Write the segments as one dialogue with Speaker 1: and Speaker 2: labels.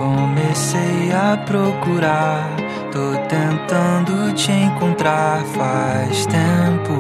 Speaker 1: comecei a procurar, tô tentando te encontrar faz tempo.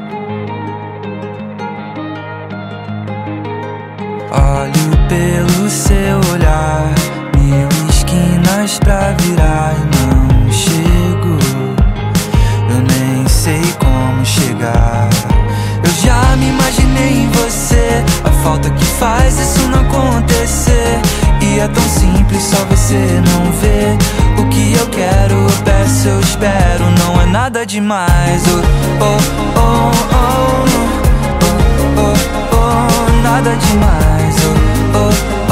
Speaker 1: Olho pelo seu olhar, 1000 esquinas pra virar e não chego. Eu nem sei como chegar. Eu já me imaginei em você, a falta que faz isso não acontecer. E é tão simples, só você não vê. O que eu quero, eu peço, eu espero. Não é nada demais, oh, oh, oh, oh, oh, oh, oh, nada demais, oh, oh,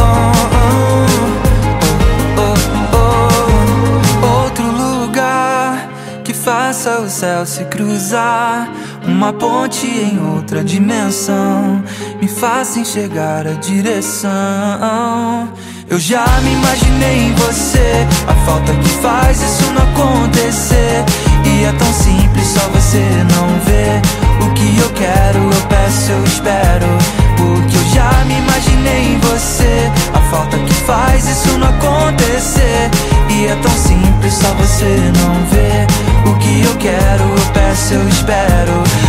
Speaker 1: oh, oh, oh, oh. Outro lugar que faça o céu se cruzar, uma ponte em outra dimensão, me faça enxergar a direção. Eu já me imaginei em você, a falta que faz isso não acontecer. E é tão simples, só você não vê. O que eu quero, eu peço, eu espero. Porque eu já me imaginei em você, a falta que faz isso não acontecer. E é tão simples, só você não vê. O que eu quero, eu peço, eu espero.